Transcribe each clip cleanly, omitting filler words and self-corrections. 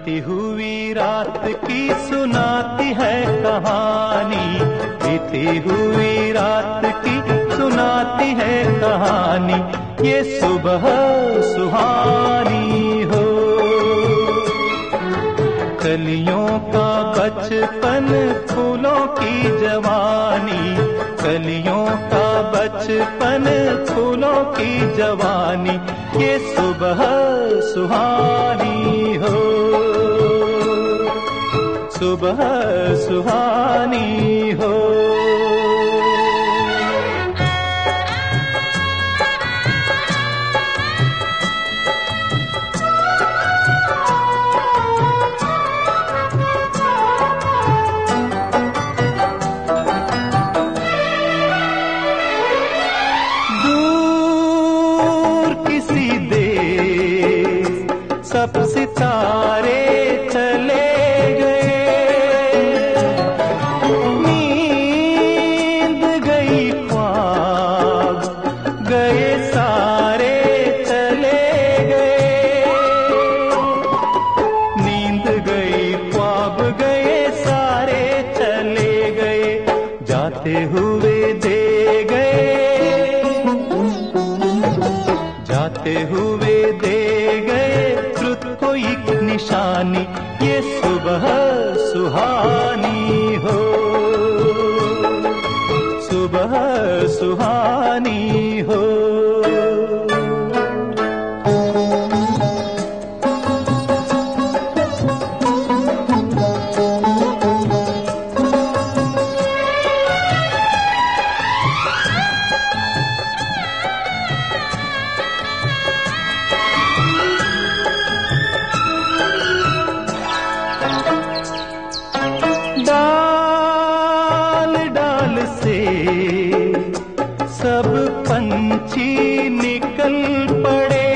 बीती हुई रात की सुनाती है कहानी, बीती हुई रात की सुनाती है कहानी, ये सुबह सुहानी हो। कलियों का बचपन फूलों की जवानी, कलियों का बचपन फूलों की जवानी, ये सुबह सुहानी हो, सुबह सुहानी हो। सब सितारे चले गए, नींद गई ख्वाब गए सारे चले गए, नींद गई ख्वाब गए सारे चले गए, जाते हुए दे गए, जाते हुए दे गए कोई निशानी, ये सुबह सुहानी हो, सुबह सुहानी हो। डाल डाल से सब पंछी निकल पड़े,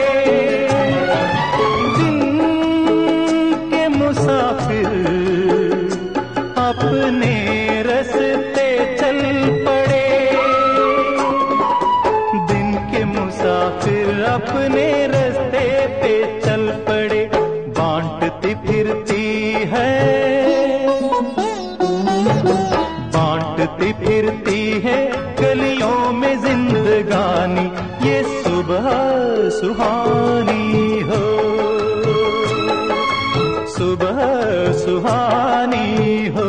दिन के मुसाफिर अपने रास्ते चल पड़े, दिन के मुसाफिर अपने रास्ते पे चल पड़े, बांटती फिरती है, बांटती फिरती है गलियों में जिंदगानी, ये सुबह सुहानी हो, सुबह सुहानी हो।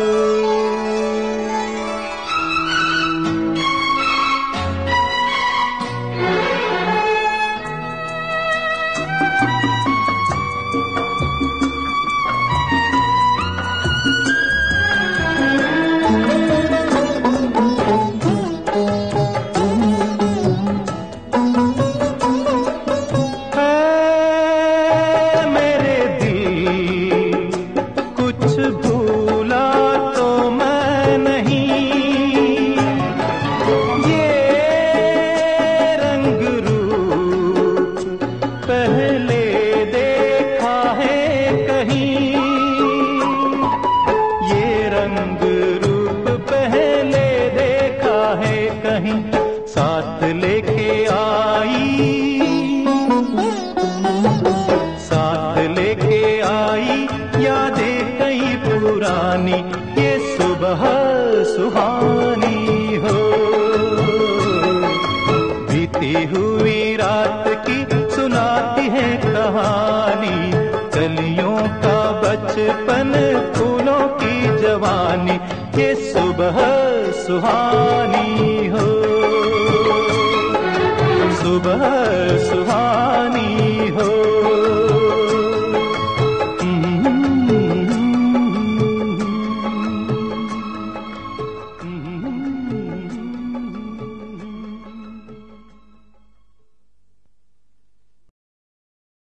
भूला तो मैं नहीं, ये रंग रूप पहले देखा है कहीं, ये रंग रूप पहले देखा है कहीं, साथ लेके आई, साथ लेके आई यादें पुरानी, ये सुबह सुहानी हो। बीती हुई रात की सुनाती है कहानी, कलियों का बचपन फूलों की जवानी, ये सुबह सुहानी हो, सुबह सुहानी।